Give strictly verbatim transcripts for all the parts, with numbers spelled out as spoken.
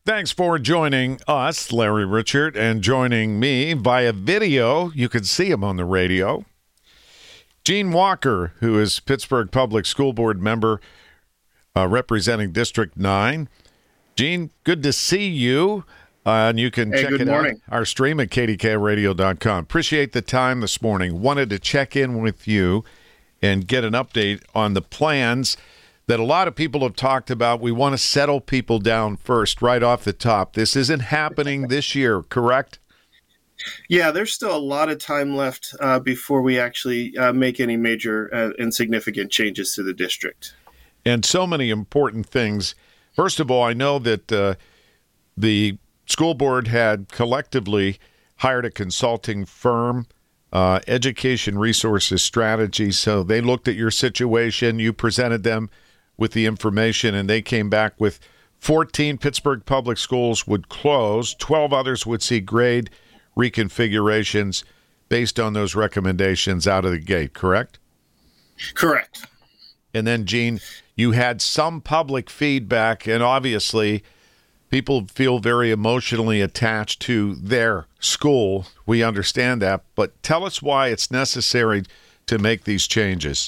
Thanks for joining us, Larry Richert, and joining me via video. You can see him on the radio. Gene Walker, who is Pittsburgh Public School Board member uh, representing District nine. Gene, good to see you. Uh, and you can hey, check good it morning. out, our stream at K D K radio dot com. Appreciate the time this morning. Wanted to check in with you and get an update on the plans that a lot of people have talked about. We want to settle people down first, right off the top. This isn't happening this year, correct? Yeah, there's still a lot of time left uh, before we actually uh, make any major uh, and significant changes to the district. And so many important things. First of all, I know that uh, the school board had collectively hired a consulting firm, uh, Education Resources Strategy. So they looked at your situation, you presented them with the information, and they came back with fourteen Pittsburgh public schools would close, twelve others would see grade reconfigurations based on those recommendations out of the gate, correct? Correct. And then, Gene, you had some public feedback, and obviously people feel very emotionally attached to their school. We understand that, but tell us why it's necessary to make these changes.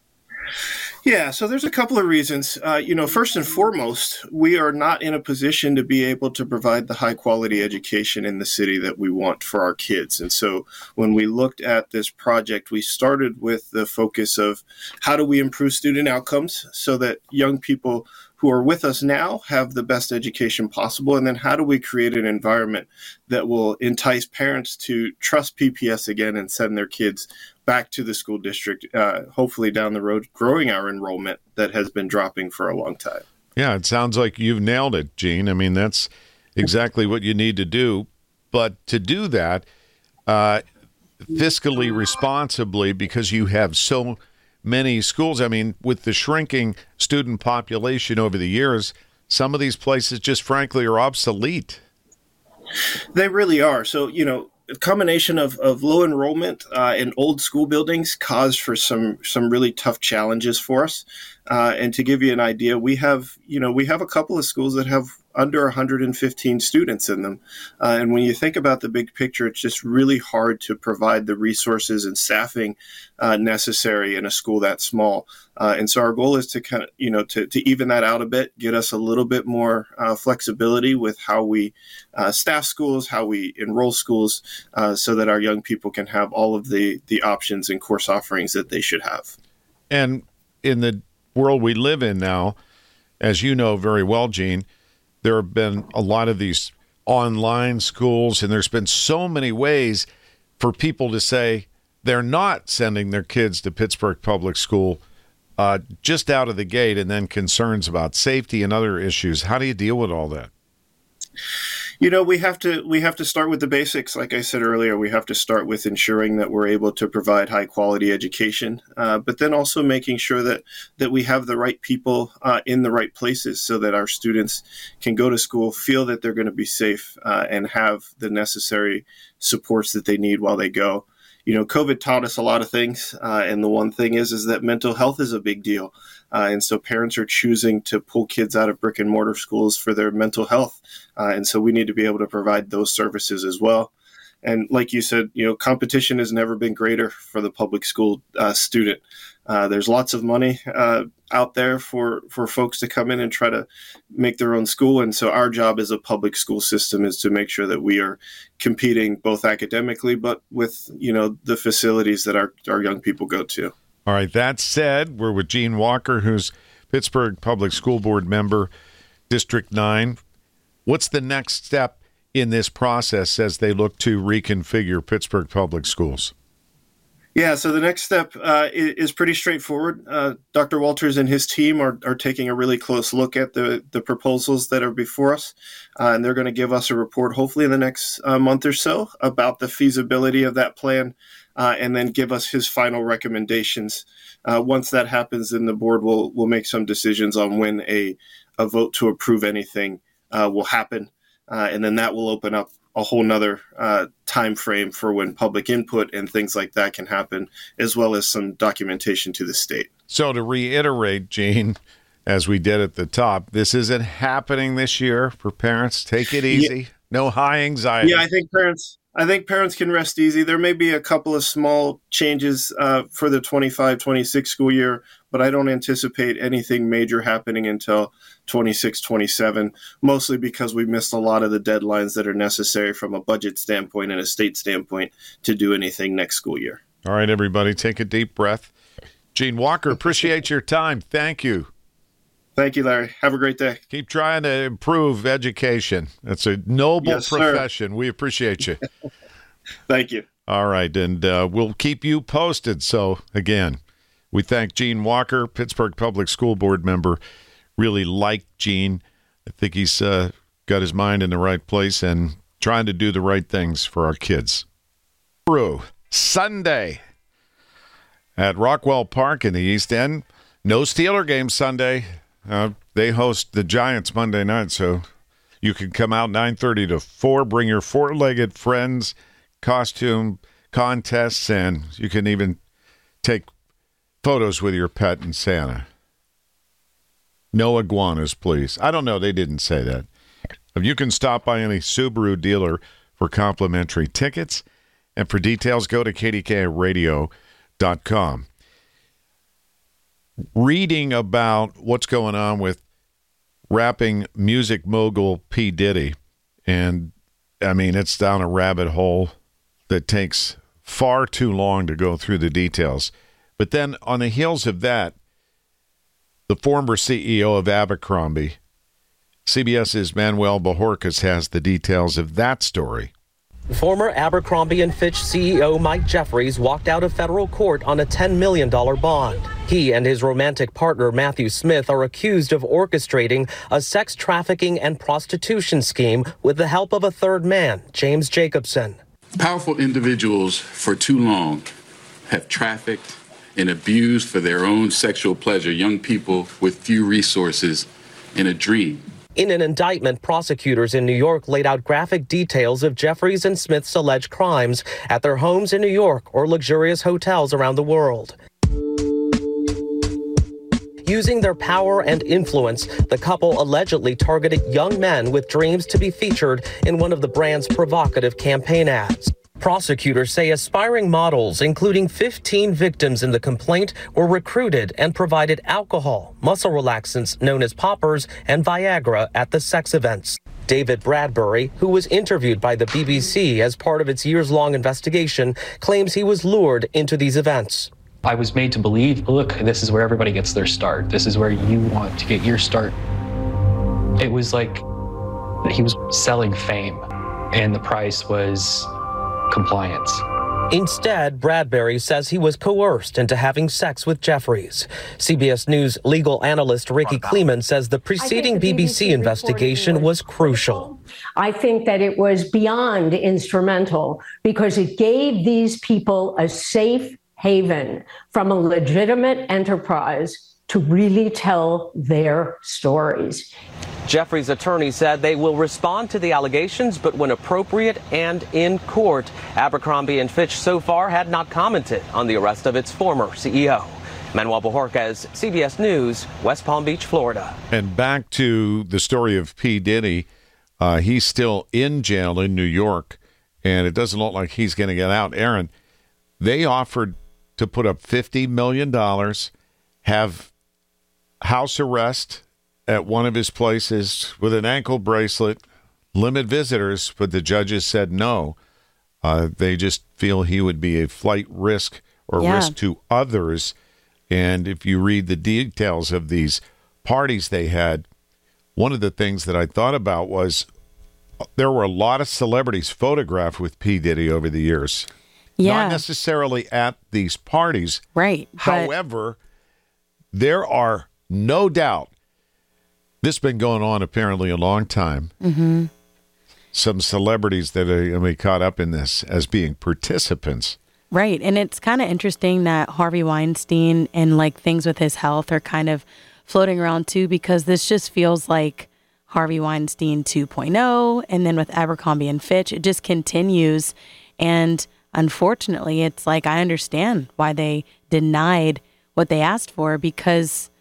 Yeah, so there's a couple of reasons. Uh, you know, first and foremost, we are not in a position to be able to provide the high quality education in the city that we want for our kids. And so when we looked at this project, we started with the focus of how do we improve student outcomes so that young people who are with us now have the best education possible? And then how do we create an environment that will entice parents to trust P P S again and send their kids back to the school district, uh, hopefully down the road, growing our enrollment that has been dropping for a long time. Yeah, it sounds like you've nailed it, Gene. I mean, that's exactly what you need to do. But to do that uh, fiscally responsibly, because you have so many schools, I mean, with the shrinking student population over the years, some of these places just frankly are obsolete. They really are. So, you know, a combination of, of low enrollment uh, and old school buildings caused for some some really tough challenges for us. Uh, and to give you an idea, we have, you know, we have a couple of schools that have under one hundred fifteen students in them. Uh, and when you think about the big picture, it's just really hard to provide the resources and staffing uh, necessary in a school that small. Uh, and so our goal is to kind of, you know, to, to even that out a bit, get us a little bit more uh, flexibility with how we uh, staff schools, how we enroll schools, uh, so that our young people can have all of the, the options and course offerings that they should have. And in the world we live in now, as you know very well, Gene, there have been a lot of these online schools, and there's been so many ways for people to say they're not sending their kids to Pittsburgh Public School uh, just out of the gate, and then concerns about safety and other issues. How do you deal with all that? You know, we have to we have to start with the basics. Like I said earlier, we have to start with ensuring that we're able to provide high quality education, uh, but then also making sure that that we have the right people uh, in the right places so that our students can go to school, feel that they're going to be safe, uh, and have the necessary supports that they need while they go. You know, COVID taught us a lot of things, uh, and the one thing is is that mental health is a big deal. Uh, and so parents are choosing to pull kids out of brick and mortar schools for their mental health. Uh, and so we need to be able to provide those services as well. And like you said, you know, competition has never been greater for the public school uh, student. Uh, there's lots of money uh, out there for, for folks to come in and try to make their own school. And so our job as a public school system is to make sure that we are competing both academically, but with, you know, the facilities that our, our young people go to. All right. That said, we're with Gene Walker, who's Pittsburgh Public School Board member, District nine. What's the next step in this process as they look to reconfigure Pittsburgh Public Schools? Yeah, so the next step uh, is pretty straightforward. Uh, Doctor Walters and his team are, are taking a really close look at the, the proposals that are before us, uh, and they're going to give us a report hopefully in the next uh, month or so about the feasibility of that plan, uh, and then give us his final recommendations. Uh, once that happens, then the board will will make some decisions on when a, a vote to approve anything uh, will happen, uh, and then that will open up a whole nother uh, time frame for when public input and things like that can happen, as well as some documentation to the state. So to reiterate, Gene, as we did at the top. This isn't happening this year for parents. Take it easy. Yeah. No high anxiety. Yeah, I think parents I think parents can rest easy. There may be a couple of small changes uh, for the twenty-five twenty-six school year, but I don't anticipate anything major happening until twenty-six twenty-seven, mostly because we missed a lot of the deadlines that are necessary from a budget standpoint and a state standpoint to do anything next school year. All right, everybody, take a deep breath. Gene Walker, appreciate your time. Thank you. Thank you, Larry. Have a great day. Keep trying to improve education. It's a noble yes, profession. Sir. We appreciate you. Thank you. All right, and uh, we'll keep you posted. So, again, we thank Gene Walker, Pittsburgh Public School Board member. Really like Gene. I think he's uh, got his mind in the right place and trying to do the right things for our kids. Through Sunday at Rockwell Park in the East End. No Steeler game Sunday. Uh, they host the Giants Monday night, so you can come out nine thirty to four, bring your four-legged friends, costume contests, and you can even take photos with your pet and Santa. No iguanas, please. I don't know. They didn't say that. You can stop by any Subaru dealer for complimentary tickets, and for details, go to K D K radio dot com. Reading about what's going on with rapping music mogul P. Diddy, and I mean, it's down a rabbit hole that takes far too long to go through the details. But then on the heels of that, the former C E O of Abercrombie, CBS's Manuel Bojorquez, has the details of that story. Former Abercrombie and Fitch C E O Mike Jeffries walked out of federal court on a ten million dollars bond. He and his romantic partner Matthew Smith are accused of orchestrating a sex trafficking and prostitution scheme with the help of a third man, James Jacobson. Powerful individuals for too long have trafficked and abused for their own sexual pleasure young people with few resources and a dream. In an indictment, prosecutors in New York laid out graphic details of Jeffries and Smith's alleged crimes at their homes in New York or luxurious hotels around the world. Using their power and influence, the couple allegedly targeted young men with dreams to be featured in one of the brand's provocative campaign ads. Prosecutors say aspiring models, including fifteen victims in the complaint, were recruited and provided alcohol, muscle relaxants known as poppers, and Viagra at the sex events. David Bradbury, who was interviewed by the B B C as part of its years-long investigation, claims he was lured into these events. I was made to believe, look, this is where everybody gets their start. This is where you want to get your start. It was like he was selling fame, and the price was compliance. Instead, Bradbury says he was coerced into having sex with Jeffries. C B S News legal analyst Ricky Kleeman says the preceding the B B C, B B C investigation was, was crucial. I think that it was beyond instrumental because it gave these people a safe haven from a legitimate enterprise to really tell their stories. Jeffries' attorney said they will respond to the allegations, but when appropriate and in court. Abercrombie and Fitch so far had not commented on the arrest of its former C E O. Manuel Bojorquez, C B S News, West Palm Beach, Florida. And back to the story of P. Diddy. Uh, he's still in jail in New York, and it doesn't look like he's going to get out. Aaron, they offered to put up fifty million dollars, have house arrest at one of his places with an ankle bracelet, limit visitors, but the judges said no. Uh, they just feel he would be a flight risk or yeah. risk to others. And if you read the details of these parties they had, one of the things that I thought about was there were a lot of celebrities photographed with P. Diddy over the years. Yeah. Not necessarily at these parties. Right. However, but... there are no doubt, this has been going on apparently a long time. Mm-hmm. Some celebrities that are going to be caught up in this as being participants. Right. And it's kind of interesting that Harvey Weinstein and like things with his health are kind of floating around too, because this just feels like Harvey Weinstein two point oh. And then with Abercrombie and Fitch, it just continues. And unfortunately, it's like I understand why they denied what they asked for, because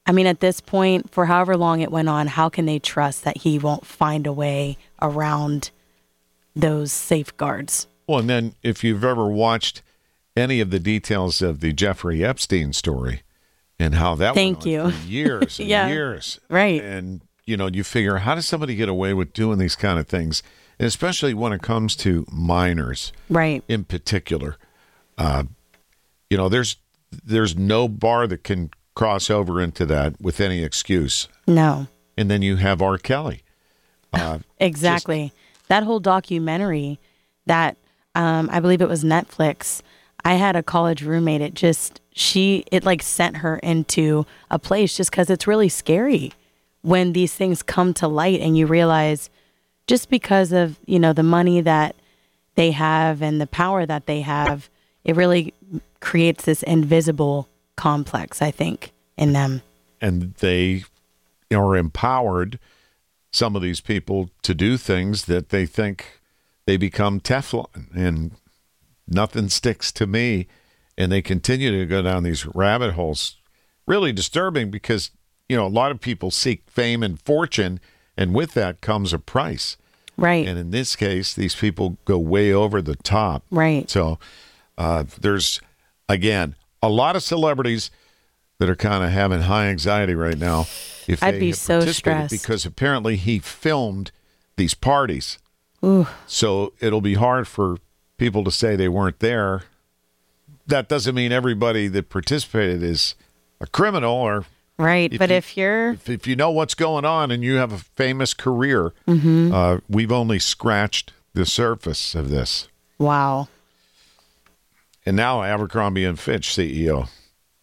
I mean, at this point, for however long it went on, how can they trust that he won't find a way around those safeguards? Well, and then if you've ever watched any of the details of the Jeffrey Epstein story and how that Thank went on you. for years and Yeah. years. Right. And, you know, you figure, how does somebody get away with doing these kind of things? And especially when it comes to minors Right. in particular. Uh, you know, there's there's no bar that can cross over into that with any excuse. No. And then you have R. Kelly. Uh, Exactly. That whole documentary that um, I believe it was Netflix. I had a college roommate. It just, she, it like sent her into a place just because it's really scary when these things come to light and you realize just because of, you know, the money that they have and the power that they have, it really creates this invisible complex, I think, in them. and they are empowered, some of these people, to do things that they think they become Teflon and nothing sticks to me. And they continue to go down these rabbit holes. Really disturbing because, you know, a lot of people seek fame and fortune, and with that comes a price. Right. And in this case, these people go way over the top. Right. So uh, there's, again, a lot of celebrities that are kind of having high anxiety right now. If I'd they be have so participated, stressed. because apparently he filmed these parties. Ooh. So it'll be hard for people to say they weren't there. That doesn't mean everybody that participated is a criminal, or Right. If But you- if you're, if, if you know what's going on and you have a famous career, Mm-hmm. uh, we've only scratched the surface of this. wow. And now Abercrombie and Fitch C E O.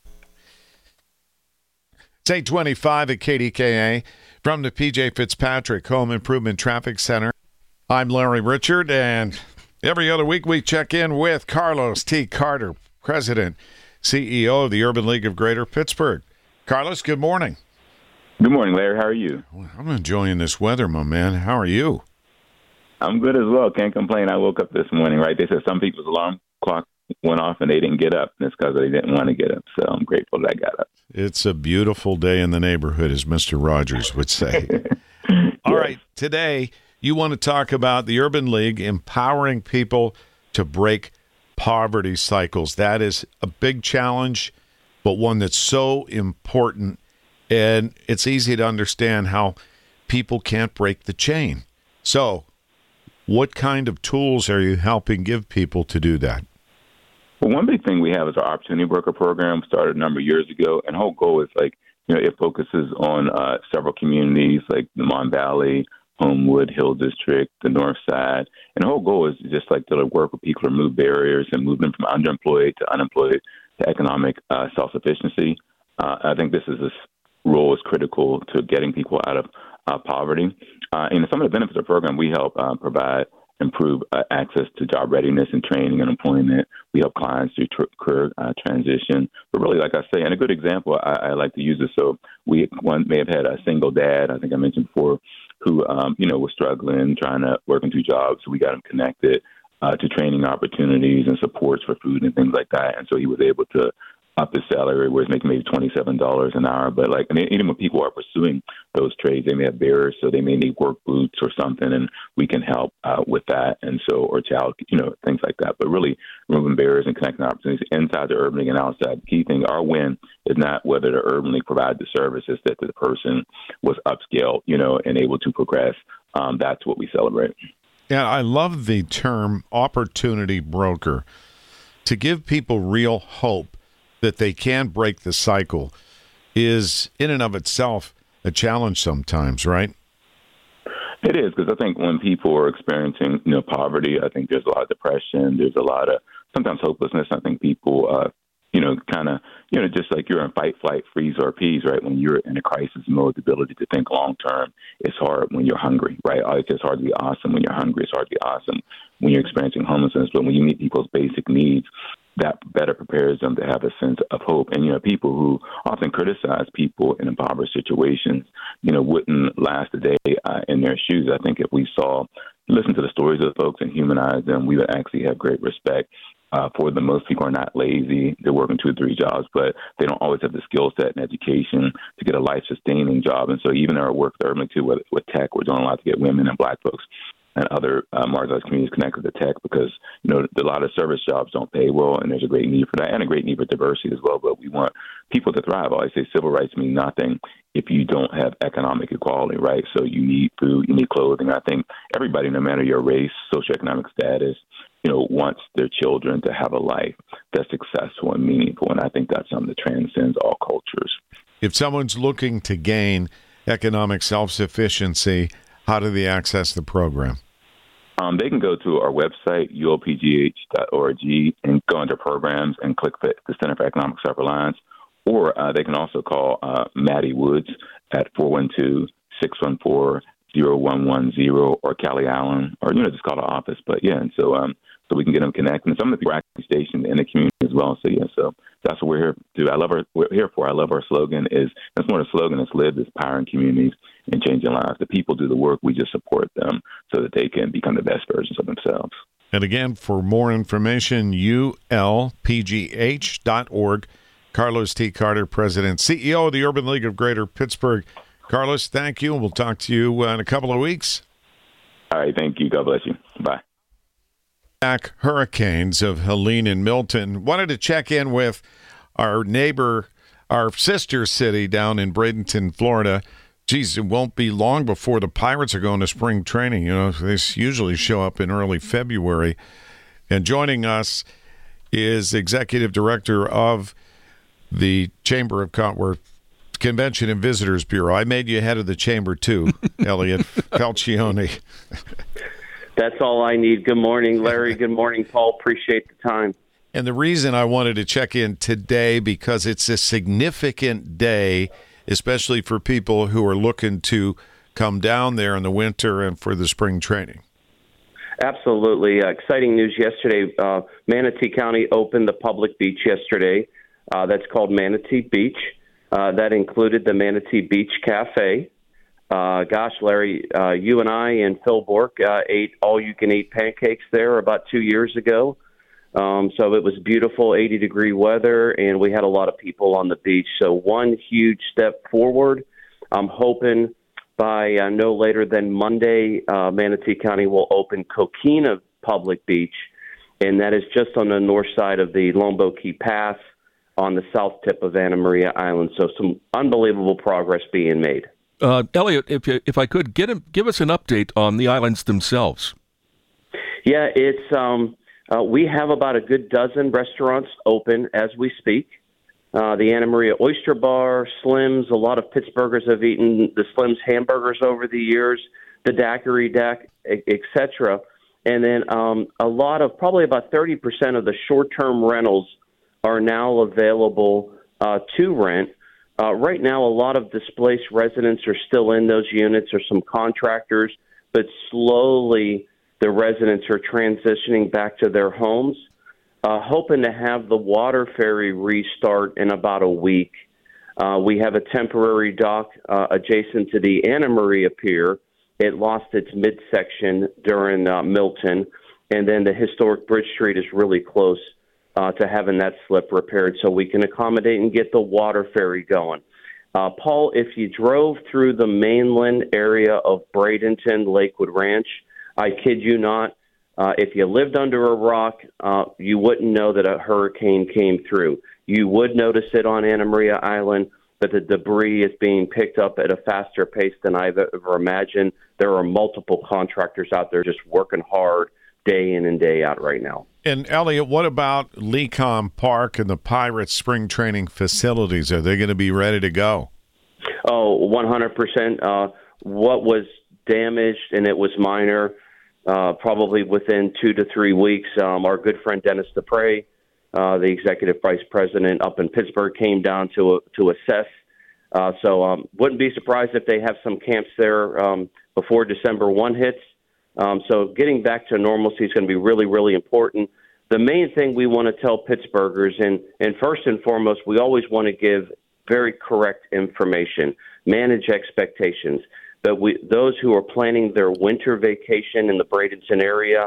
It's eight twenty-five at K D K A from the P J Fitzpatrick Home Improvement Traffic Center. I'm Larry Richard, and every other week we check in with Carlos T. Carter, President, C E O of the Urban League of Greater Pittsburgh. Carlos, good morning. Good morning, Larry. How are you? I'm enjoying this weather, my man. How are you? I'm good as well. Can't complain. I woke up this morning, right? They said some people's alarm clock went off and they didn't get up. And it's because they didn't want to get up. So I'm grateful that I got up. It's a beautiful day in the neighborhood, as Mister Rogers would say. All Yes. right, today you want to talk about the Urban League empowering people to break poverty cycles. That is a big challenge, but one that's so important. And it's easy to understand how people can't break the chain. So, what kind of tools are you helping give people to do that? Well, one big thing we have is our Opportunity Worker program, started a number of years ago. And the whole goal is like, you know, it focuses on uh, several communities like the Mon Valley, Homewood, Hill District, the North Side. And the whole goal is just like to work with people to remove barriers and move them from underemployed to unemployed to economic uh, self-sufficiency. Uh, I think this is this role is critical to getting people out of uh, poverty. Uh, and some of the benefits of the program, we help uh, provide improve uh, access to job readiness and training and employment. We help clients do tr- career uh, transition. But really, like I say, and a good example, I, I like to use this. So we one may have had a single dad, I think I mentioned before, who, um, you know, was struggling, trying to work in two jobs. So we got him connected uh, to training opportunities and supports for food and things like that. And so he was able to up his salary, where he's making maybe twenty-seven dollars an hour. But like, and even when people are pursuing those trades, they may have barriers, so they may need work boots or something, and we can help uh, with that. And so, or child, you know, things like that. But really, removing barriers and connecting opportunities inside the Urban League and outside. The key thing, our win is not whether the Urban League provides the services, that the person was upscaled, you know, and able to progress. Um, that's what we celebrate. Yeah, I love the term opportunity broker, to give people real hope that they can break the cycle is in and of itself a challenge sometimes, right? It is, because I think when people are experiencing, you know, poverty, I think there's a lot of depression. There's a lot of sometimes hopelessness. I think people, uh, you know, kind of, you know, just like you're in fight, flight, freeze, or appease, right? When you're in a crisis mode, the ability to think long term is hard when you're hungry, right? It's just hard to be awesome when you're hungry. It's hard to be awesome when you're experiencing homelessness. But when you meet people's basic needs, that better prepares them to have a sense of hope. And, you know, people who often criticize people in impoverished situations, you know, wouldn't last a day uh, in their shoes. I think if we saw, listen to the stories of folks and humanize them, we would actually have great respect Uh, for the most people are not lazy. They're working two or three jobs, but they don't always have the skill set and education to get a life-sustaining job. And so even our work urban too with, with tech, we're doing a lot to get women and black folks and other uh, marginalized communities connected to tech because, you know, a lot of service jobs don't pay well, and there's a great need for that and a great need for diversity as well. But we want people to thrive. I always say civil rights mean nothing if you don't have economic equality, right? So you need food, you need clothing. I think everybody, no matter your race, socioeconomic status, you know, wants their children to have a life that's successful and meaningful. And I think that's something that transcends all cultures. If someone's looking to gain economic self-sufficiency, how do they access the program? Um, they can go to our website, U L P G H dot org, and go into programs and click the, the Center for Economic Self-Reliance. Or uh, they can also call uh, Maddie Woods at four one two, six one four, zero one one zero or Callie Allen, or, you know, just call the office. But, yeah, and so um, so we can get them connected. And some of the people are actually stationed in the community as well. So, yeah, so that's what we're here to do. I love our, we're here for. I love our slogan is, that's more the slogan is live is powering communities and changing lives. The people do the work. We just support them so that they can become the best versions of themselves. And again, for more information, U L P G H dot org. Carlos T. Carter, President, C E O of the Urban League of Greater Pittsburgh. Carlos, thank you. We'll talk to you in a couple of weeks. All right, thank you. God bless you. Bye. Back hurricanes of Helene and Milton. Wanted to check in with our neighbor, our sister city down in Bradenton, Florida. Geez, it won't be long before the Pirates are going to spring training. You know, they usually show up in early February. And joining us is Executive Director of the Chamber of Commerce Convention and Visitors Bureau. I made you head of the chamber too, Elliot Falcione. That's all I need. Good morning, Larry. Good morning, Paul. Appreciate the time. And the reason I wanted to check in today, because it's a significant day, especially for people who are looking to come down there in the winter and for the spring training. Absolutely. Uh, exciting news yesterday. Uh, Manatee County opened the public beach yesterday. Uh, that's called Manatee Beach. Uh, that included the Manatee Beach Cafe. Uh, gosh, Larry, uh, you and I and Phil Bork uh, ate all-you-can-eat pancakes there about two years ago. Um, so it was beautiful, eighty-degree weather, and we had a lot of people on the beach. So one huge step forward. I'm hoping by uh, no later than Monday, uh, Manatee County will open Coquina Public Beach, and that is just on the north side of the Lombo Key Pass on the south tip of Anna Maria Island. So some unbelievable progress being made. Uh, Elliot, if you, if I could, get him, give us an update on the islands themselves. Yeah, it's um, uh, we have about a good dozen restaurants open as we speak. Uh, the Anna Maria Oyster Bar, Slim's, a lot of Pittsburghers have eaten the Slim's hamburgers over the years, the Daiquiri Deck, et cetera. And then um, a lot of, probably about thirty percent of the short-term rentals are now available uh, to rent. Uh, right now, a lot of displaced residents are still in those units or some contractors, but slowly the residents are transitioning back to their homes, uh, hoping to have the water ferry restart in about a week. Uh, we have a temporary dock uh, adjacent to the Anna Maria Pier. It lost its midsection during uh, Milton, and then the historic Bridge Street is really close Uh, to having that slip repaired so we can accommodate and get the water ferry going. Uh, Paul, if you drove through the mainland area of Bradenton, Lakewood Ranch, I kid you not, uh, if you lived under a rock, uh, you wouldn't know that a hurricane came through. You would notice it on Anna Maria Island, but the debris is being picked up at a faster pace than I've ever imagined. There are multiple contractors out there just working hard day in and day out right now. And, Elliot, what about Lecom Park and the Pirates spring training facilities? Are they going to be ready to go? Oh, one hundred percent. Uh, what was damaged, and it was minor, uh, probably within two to three weeks, um, our good friend Dennis Dupre, uh, the executive vice president up in Pittsburgh, came down to uh, to assess. Uh, so um, wouldn't be surprised if they have some camps there um, before December first hits. Um, so getting back to normalcy is going to be really, really important. The main thing we want to tell Pittsburghers, and, and first and foremost, we always want to give very correct information, manage expectations. But we, those who are planning their winter vacation in the Bradenton area,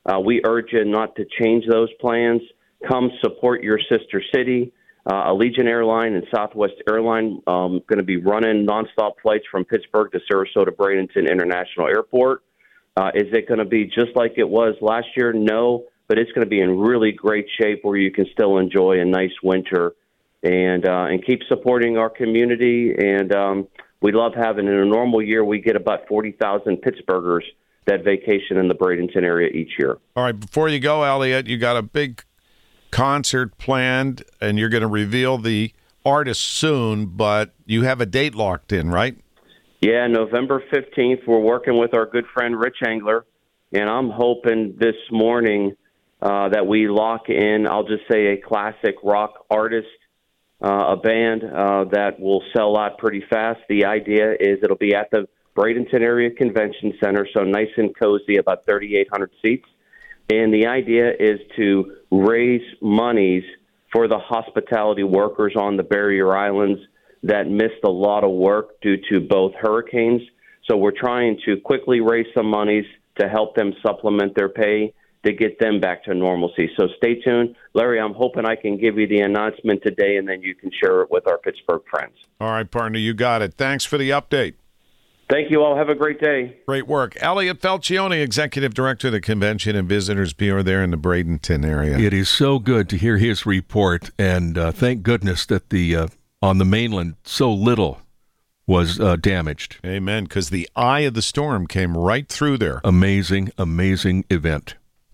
Uh, we urge you not to change those plans. Come support your sister city. Uh, Allegiant Airline and Southwest Airline um, going to be running nonstop flights from Pittsburgh to Sarasota Bradenton International Airport. Uh, is it going to be just like it was last year? No, but it's going to be in really great shape where you can still enjoy a nice winter and uh, and keep supporting our community. And um, we love having, in a normal year, we get about forty thousand Pittsburghers that vacation in the Bradenton area each year. All right, before you go, Elliot, you got a big concert planned, and you're going to reveal the artist soon, but you have a date locked in, right? Yeah, November fifteenth, we're working with our good friend Rich Engler, and I'm hoping this morning uh, that we lock in, I'll just say, a classic rock artist, uh, a band uh, that will sell out pretty fast. The idea is it'll be at the Bradenton Area Convention Center, so nice and cozy, about thirty-eight hundred seats. And the idea is to raise monies for the hospitality workers on the barrier islands that missed a lot of work due to both hurricanes. So we're trying to quickly raise some monies to help them supplement their pay to get them back to normalcy. So stay tuned. Larry, I'm hoping I can give you the announcement today, and then you can share it with our Pittsburgh friends. All right, partner, you got it. Thanks for the update. Thank you all. Have a great day. Great work. Elliot Falcione, Executive Director of the Convention and Visitors Bureau there in the Bradenton area. It is so good to hear his report, and uh, thank goodness that the uh, on the mainland so little was uh, damaged. Amen, because the eye of the storm came right through there. Amazing, amazing event.